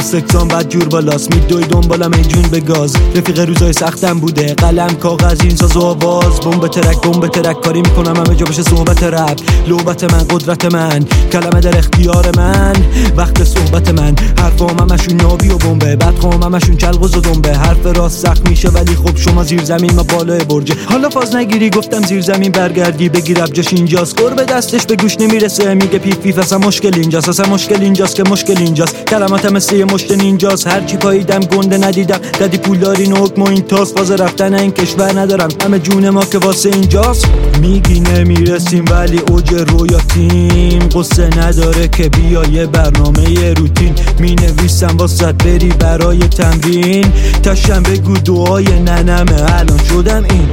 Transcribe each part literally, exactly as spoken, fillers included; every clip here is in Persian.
سکسان بد جور بالاست، میدوی دنبالم ای جون به گاز. رفیق روزای سختم بوده، قلم کاغذ این ساز و آواز. بمب ترک بمب ترک کاری میکنم همه جا بشه صحبت رپ. لوبت من قدرت من، کلمه در اختیار من. وقت صحبت من حرفام همشون نابی و بمبه، بدخوام همشون چلغز و دنبه. حرف راست سخت میشه ولی خب شما زیر زمین ما بالای برجه. حالا فاز نگیری گفتم زیر زمین برگردی بگی رپ جاش اینجاست. قرب دستش به گوش نمیرسه میگه پیف پیف، اصلا مشکل اینجاست، اصلا مشکل اینجاست که مشکل اینجاست. کلماتم مثل یه مشت نینجاست، هرچی پاییدم گنده ندیدم. دادی پولداری حکم و این تاس، فاز رفتن این کشور ندارم، همه جون ما که واسه اینجاست. میگی نمیرسیم ولی اوج رویاتیم، قصه نداره که بیا یه برنامه روتین. می نویسم واسه بری برای تمرین، تشم بگو دعای ننمه الان شدم این.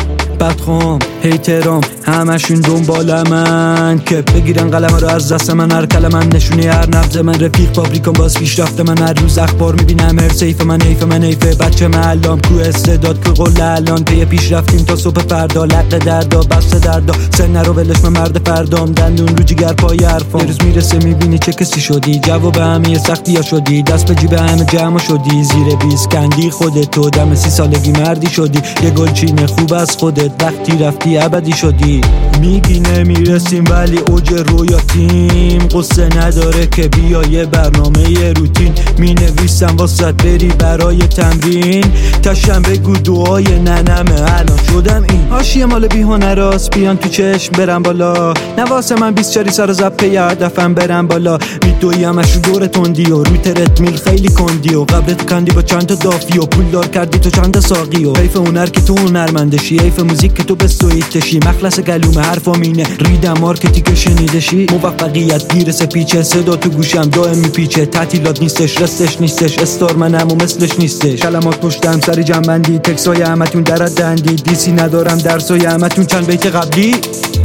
بدخوام هیترام همشون دنبال من که بگیرن قلم رو از دست من. هر کلمه من نشونه هر نبض من، رفیق فابریکان باز پیشرفت من. هر روز اخبار میبینم هر سیف من، حیف من حیفه بچه معلم کو استعداد که قول الان. پی پیش رفتیم تا صبح فردا، لق دردا بس دردا. سن رو ولش من مرد فردام، دندون رو جگر پای حرفام. یه روز میرسه میبینی چه کسی شدی، جواب همه سختی ها شدی. دست به جیب همه جمع شدی، زیر بیست کندی خودت تو. دم سی سالگی مردی شدی، یه گلچین خوب از خودت. وقتی رفتی ابدی شدی. میگی نمیرسیم ولی اوج رویاتیم، قصه نداره که بیا یه برنامه روتین. می نویسم واسه بری برای تمرین، تشم بگو دعای ننمه الان شدم این. حاشیه مال بی هنراست بیان تو چشم برم بالا، نواسه من بیست چاری سر زبطه یه هدفم برم بالا. میدوی همش رو دور تندی و روی ترت میل خیلی کندی و قبرت کندی با چند تا دافی و پول دار کردی تو چند ساقی. و حیف هنر که تو هنرمندشی، حیف موزیک که تو بستویتشی. مخلص گلوم حرفام اینه ریدم مارکتی که شنیدشی. موفقیت گیرسه پیچه، صدا تو گوشم دائم میپیچه. تعطیلات نیستش رستش نیستش، استار منم و مثلش نیستش. کلمات پشتم سری جنبندی، تکسای همتون درد دندی. دیسی ندارم درسای همتون چند بیت قبلی.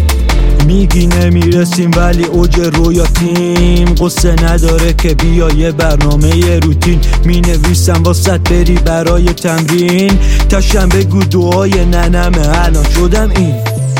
میگی نمیرسیم ولی اوج رویاتیم، قصه نداره که بیا یه برنامه روتین. می نویسم واسه بری برای تمرین، تشم بگو دعای ننمه الان شدم این.